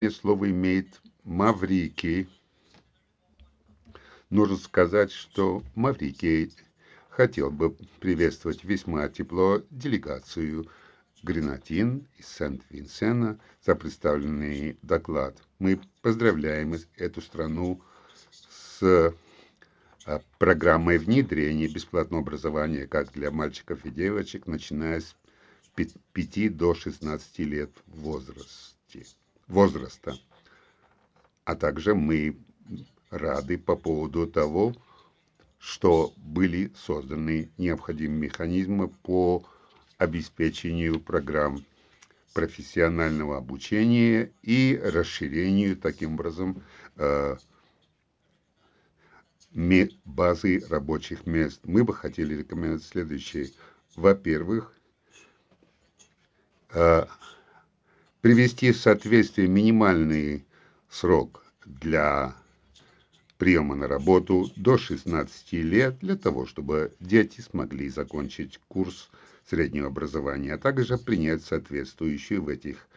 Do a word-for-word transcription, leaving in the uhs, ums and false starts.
слово имеет Маврикий. Нужно сказать, что Маврикий хотел бы приветствовать весьма тепло делегацию Гренадин из Сент-Винсена за представленный доклад. Мы поздравляем эту страну с программой внедрения бесплатного образования как для мальчиков и девочек, начиная с пяти до шестнадцати лет возрасте, возраста. А также мы рады по поводу того, что были созданы необходимые механизмы по обеспечению программ профессионального обучения и расширению таким образом базы рабочих мест. Мы бы хотели рекомендовать следующее. Во-первых, привести в соответствие минимальный срок для приема на работу до шестнадцати лет, для того, чтобы дети смогли закончить курс среднего образования, а также принять соответствующую в этих